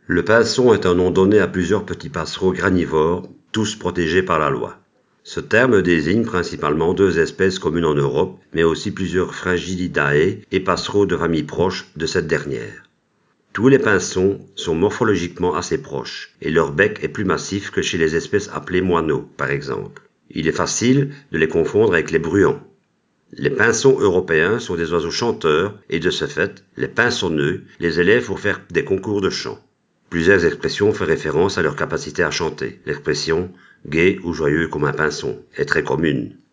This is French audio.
Le pinson est un nom donné à plusieurs petits passereaux granivores, tous protégés par la loi. Ce terme désigne principalement deux espèces communes en Europe, mais aussi plusieurs Fragilidae et passereaux de familles proches de cette dernière. Tous les pinsons sont morphologiquement assez proches, et leur bec est plus massif que chez les espèces appelées moineaux, par exemple. Il est facile de les confondre avec les bruants. Les pinsons européens sont des oiseaux chanteurs, et de ce fait, les pinsonneux les élèvent pour faire des concours de chant. Plusieurs expressions font référence à leur capacité à chanter. L'expression « gai ou joyeux comme un pinson » est très commune.